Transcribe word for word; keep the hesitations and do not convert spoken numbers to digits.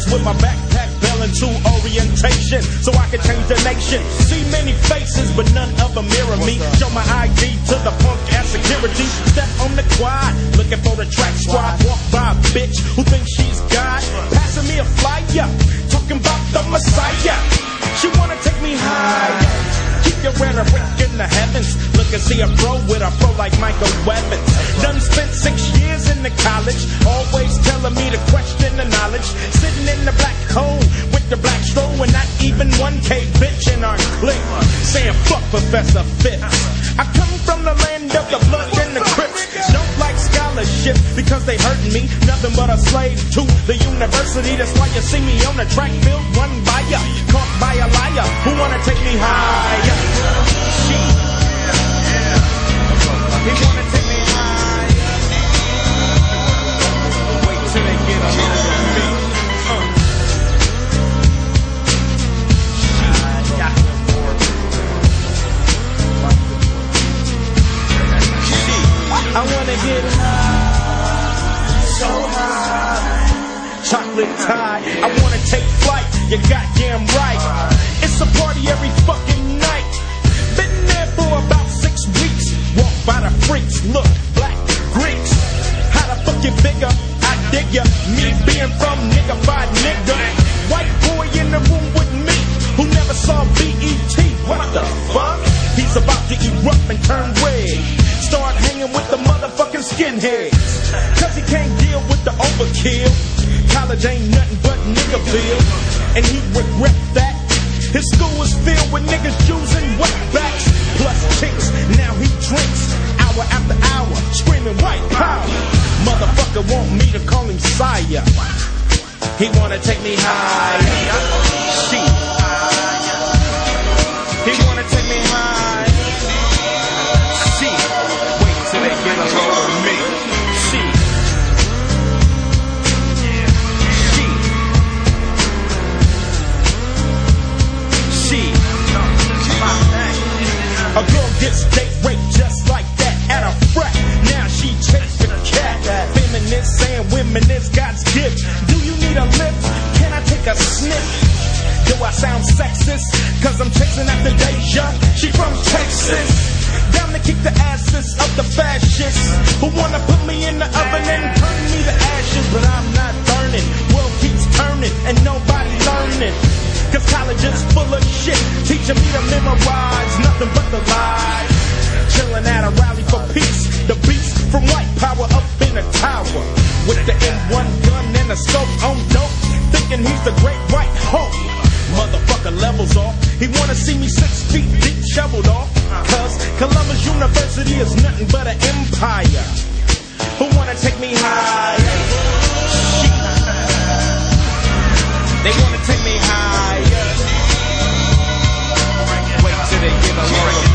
campus with my backpack belling to orientation, so I can change the nation. See many faces, but none of them mirror me. Show my I D to the punk ass security. Step on the quad, looking for the track squad. Walk by a bitch who thinks she's God, passing me a flyer, talking about the Messiah. She wanna take me higher. Keep your rhetoric in the heavens. Look and see a bro with a pro like Michael Webbins. Done spent six years in the college, always telling me to question the knowledge. Sitting in the black hole with the black stroll, and not even one K bitch in our clique. Saying fuck Professor Fitz. I come from the land of the blood and the Crips. Don't like scholarship because they hurting me. Nothing but a slave to the university. That's why you see me on the track field, run by ya, caught by a liar who wanna take me higher. She, he wanna take me higher. Wait till they get a hold of me. Uh. She, I wanna get high, so high, chocolate tie. I wanna take flight, you goddamn right. It's a party every fucking night. Been there for about six weeks. Walk by the freaks, look, black Greeks. How the fuck you figure? I dig ya. Me being from nigga by nigga. White boy in the room with me who never saw B E T. What the fuck? He's about to erupt and turn red. Start hanging with the motherfucking skinheads. Cause he can't deal with the overkill. College ain't nothing but niggerville. And he regret that. His school was filled with niggas using wetbacks plus chicks. Now he drinks hour after hour, screaming white power. Motherfucker want me to call him sire. He wanna take me higher. She, he wanna take me high. She, wait till they get a hold of me. She, she, she. A girl gets date raped just like that at a frat. Now she chased the cat. Feminists saying women is God's gift. Do you need a lift? Can I take a sniff? Do I sound sexist? Cause I'm chasing after Deja. She from Texas. Down to kick the asses of the fascists who wanna put me in the oven and turn me to ashes. But I'm not burning. World keeps turning and nobody learning. Cause college is full of shit, teaching me to memorize nothing but the lies. Chilling at a rally for peace, the beast from white power up in a tower. With the M one gun and a scope on dope, thinking he's the great white hope. Motherfucker levels off, he wanna see me six feet deep shoveled off. Cause Columbus University is nothing but an empire. Who wanna take me higher? They wanna take me higher. Wait till they get a hold of me.